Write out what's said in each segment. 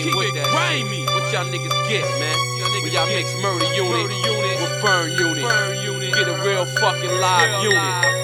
with that. What y'all niggas get, man? When y'all mix Murder Unit with Burn Unit, get a real fucking live unit,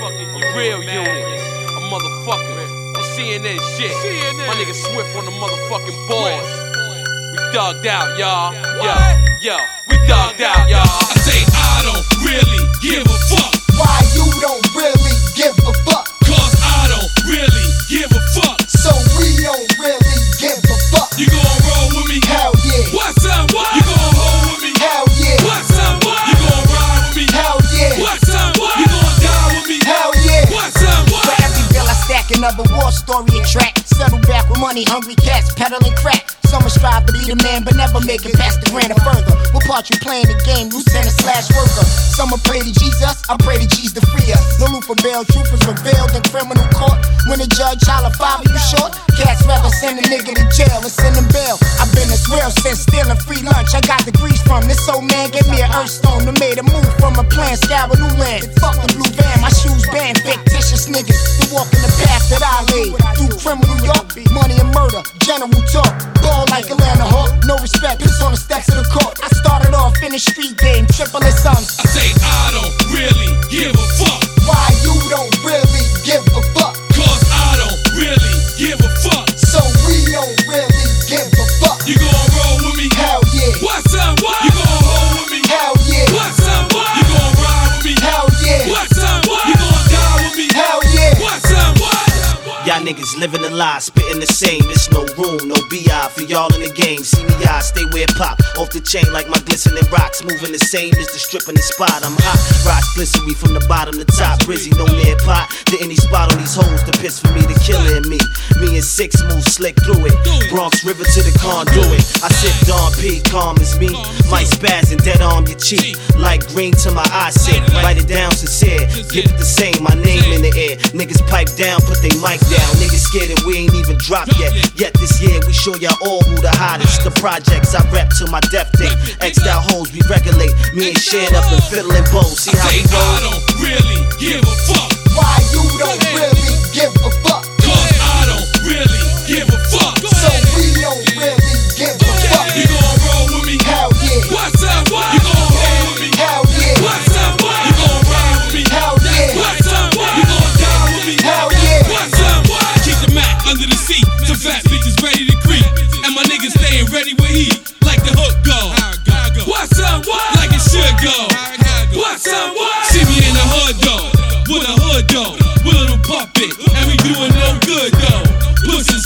a real unit, a motherfucker. The CNN shit. My nigga Swift on the motherfucking boards. We thugged out, y'all. Yo, we thugged out, y'all. I say I don't really give a fuck. Why you don't really give a fuck? Cause I don't really give a fuck. So we don't really give a fuck. You gon' roll with me? Hell yeah. What son, what? You gon' hold with me? Hell yeah. What son, what? You gon' ride with me? Hell yeah. What son, what? You gon' die with me? Hell yeah. What son, what? For every bill I stack another war story and track. Settle back with money, hungry cats, peddling crack. Some strive to be the man, but never make it past the grand or further. What part you playing the game, lieutenant/worker? Some pray to Jesus, I pray to Jesus to free us. No loop for bail, truth is revealed in criminal court. When the judge child of father you short, cats rather send a nigga to jail and send him bail. I've been this real since stealing free lunch. I got degrees from this old man, gave me an earthstone and made a move from a plan, scour new land. Fuck the blue van, my shoes banned, fictitious niggas. They walk in the path that I laid. Through criminal York, money and murder, general talk. Ball like Atlanta Hawk, no respect, it's on the steps of the court. I started off in the street game, triple his sons. I say I don't really give a fuck. Why you don't really give a fuck? Cause I don't really give a fuck. So we don't really give a fuck. You gon' roll with me? Hell yeah. What son, what? You gon' hold with me? Hell yeah. What son, what? You gon' ride with me? Hell yeah. What son, what? You gon' die with me? Hell yeah. What son, what? Y'all niggas living a lie, spitting the same. It's no room, no BI for y'all in the game. See me, I stay where it pop. Off the chain like my glistening rocks. Moving the same as the strip in the spot. I'm hot, rocks glittery from the bottom to top. Brizzy, no near pot. To any spot on these hoes to piss for me to kill in me. Me and Six move slick through it. Bronx River to the conduit. I sip Don P, calm as me. Might spaz and dead arm your cheek. Like green to my eye sick. Write it down sincere. Give it the same, my name in the air. Niggas pipe down, put they mic down. Niggas scared that we ain't even dropped yet. Yet this year we show y'all all who the hottest. The projects I rep to my death date. X'd out hoes we regulate. Me and Shan up and fiddling bows. See how we I roll? don't really give a fuck. Why you don't really give a fuck? Cause I don't really give a fuck. So we don't really give a fuck. You gon' roll with me? Hell yeah. What son, what? You gon' hold with me? Hell yeah. What son, what? You gon' ride with me? Hell yeah. What son, what? You gon' die with me? Hell yeah. What son, what? Keep the Mac under the seat. Some fat bitches ready to creep. And my niggas staying ready with heat. Like the hook go. What son, what? Like it should go. What son, what? See me in the hood though. With a hood though. With a little puppet. And we doing no good though. Pushing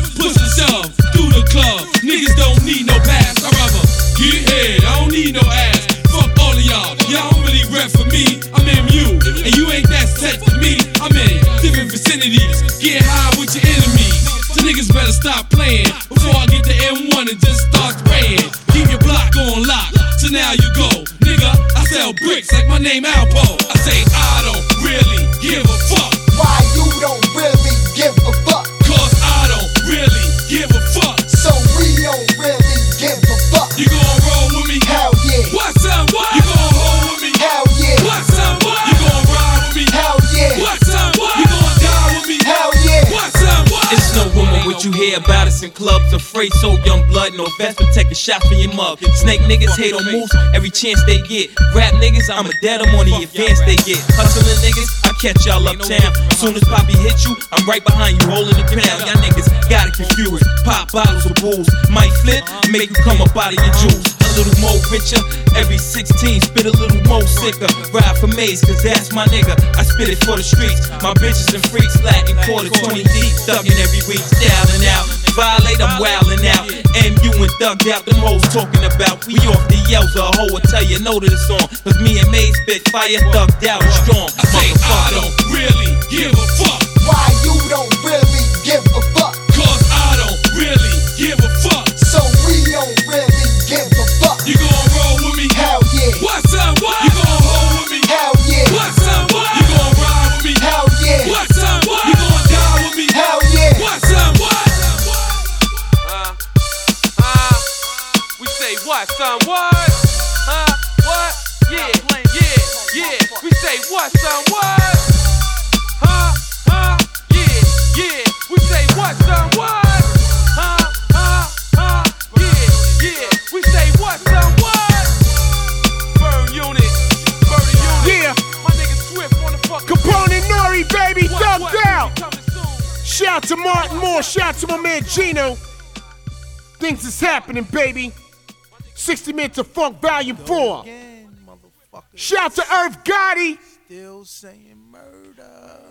some through the club. Niggas don't need no pass. I'd rather get head. I don't need no ass. Fuck all of y'all. Y'all don't really rep for me. I'm in you. And you ain't that set for me. I'm in different vicinities. Get high with your enemies. So niggas better stop playing before I get the M1 and just start spraying. Keep your block on lock. So now you go. Nigga, I sell bricks like my name Alpo. I say I don't really give a fuck. Why you don't really give a fuck? Cause I don't really give a fuck. So we don't really give a fuck. You gon' roll with me? Hell yeah. What son, what? You gon' hold with me? Hell yeah. What son, what? You gon' ride with me? Hell yeah. What son, what? You gon' die with me? Hell yeah. What son, what? It's no woman what you hear about us in clubs. Afraid so young blood, no vest, but take a shot for your mug. Snake niggas hate on moves every chance they get. Rap niggas, I'ma dead them on the advance they get. Hustling niggas, I catch y'all uptown. Soon as Poppy hit you, I'm right behind you holding the pound. Y'all niggas got it confused. Pop bottles of booze, might flip, make you come up out of your juice. A little more richer, every 16, spit a little more sicker. Ride for Maze, cause that's my nigga. I spit it for the streets. My bitches and freaks, Latin quarter 20 deep, thugging every week, styling out. Violate, I'm wildin' out. MU and thugged out, them hoes talking about. We off the yells, a hoe will tell you no to the song. Cause me and Maze spit fire, thugged out and strong. I say I don't really give a fuck. Why you don't really give a fuck? Cause I don't really give a fuck. So we don't really give a fuck. You gon' roll with me? Hell yeah. What son, what? You gon' hold with me? Hell yeah. What son, what? You gon' ride with me? Hell yeah. What son, what? You gon' die with me? Hell yeah. What son, what? We say what, son, what? What? Yeah. We say what, son, what? Yeah. We say what, son, what? Shout to Martin Moore. Shout to my man Gino. Things is happening, baby. 60 Minutes of Funk Volume 4. Shout to Irv Gotti. Still saying murder.